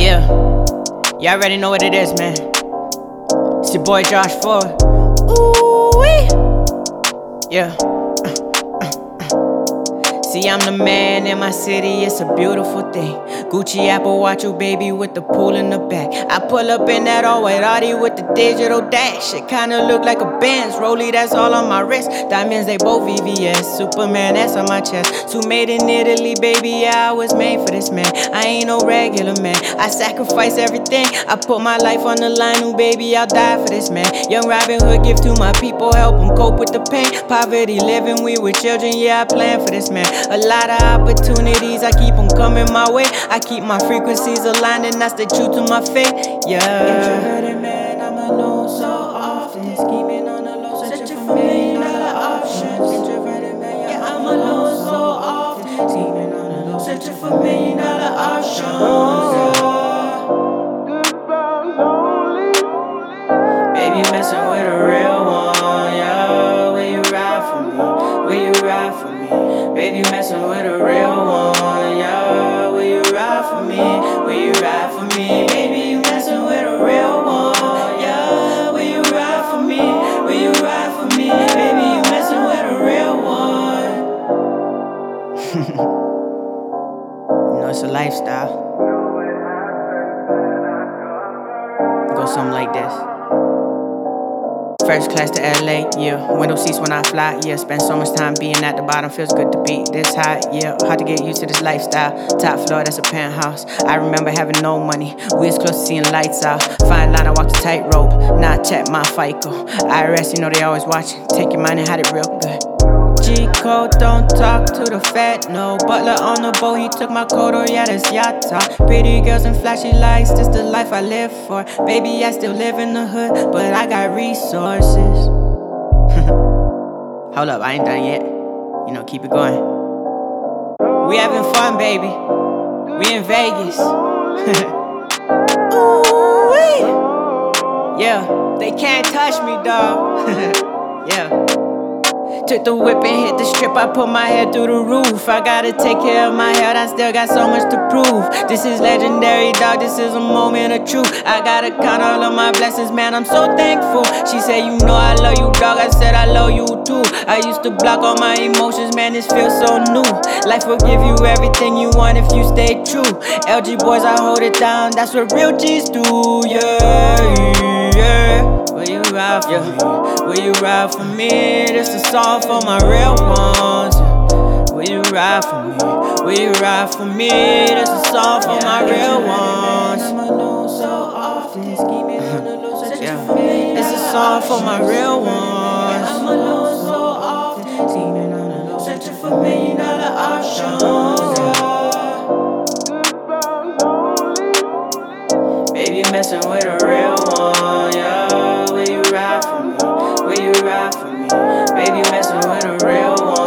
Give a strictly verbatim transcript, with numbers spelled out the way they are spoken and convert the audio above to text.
Yeah, y'all already know what it is, man. It's your boy Josh Ford. Ooh-wee. Yeah. See, I'm the man in my city, it's a beautiful thing. Gucci Apple Watch, you baby, with the pool in the back. I pull up in that all-white Audi with the digital dash. It kinda look like a Benz, Rollie, that's all on my wrist. Diamonds, they both V V S, Superman, that's on my chest. Two made in Italy, baby, yeah, I was made for this, man. I ain't no regular man, I sacrifice everything. I put my life on the line, ooh, baby, I'll die for this, man. Young Robin Hood, give to my people, help them cope with the pain. Poverty living, we with children, yeah, I plan for this, man. A lot of opportunities, I keep them coming my way. I keep my frequencies aligned and I stay true to my faith, yeah. Introverted man, I'm alone so often. Scheming on the low, searching for million dollar options. Introverted man, yeah, I'm alone so often. Scheming on the low, searching for million dollar options, yeah. Baby, messing with a real one, yeah. Will you ride for me? Will you ride for me? Baby, messing with a real one, yeah. Will you ride for me? Will you ride for me? Baby, you messing with a real one, yeah. Will you ride for me? Will you ride for me? Baby, you messing with a real one. You know, it's a lifestyle. Go something like this. First class to L A, yeah. Window seats when I fly, yeah. Spend so much time being at the bottom, feels good to be this high, yeah. Hard to get used to this lifestyle. Top floor, that's a penthouse. I remember having no money, we was close to seeing lights out. Fine line, I walked the tightrope, now I check my FICO. I R S, you know they always watching. Take your money, hide it real good. G-code, don't talk to the fat, no. Butler on the boat, he took my coat, oh yeah, that's yacht talk. Pretty girls and flashy lights, this the life I live for. Baby, I still live in the hood, but I got resources. Hold up, I ain't done yet. You know, keep it going. We having fun, baby. We in Vegas. Ooh-wee. Yeah, they can't touch me, dawg. Yeah. Took the whip and hit the strip, I put my head through the roof. I gotta take care of my health, I still got so much to prove. This is legendary, dog, this is a moment of truth. I gotta count all of my blessings, man, I'm so thankful. She said, you know I love you, dog, I said I love you too. I used to block all my emotions, man, this feels so new. Life will give you everything you want if you stay true. L G boys, I hold it down, that's what real G's do, yeah, yeah. Will you ride for me? Will you ride for me? This a song for my real ones. Will you ride for me? Will you ride for me? This a song for my real ones. I'm alone so often, scheming on the low, searching for me. This a song for my real ones. I'm alone so often, scheming on the low, searching for million dollar options. Baby, messing with a real one, yeah. Will you ride for me? Will you ride for me? Baby, messing with a real one.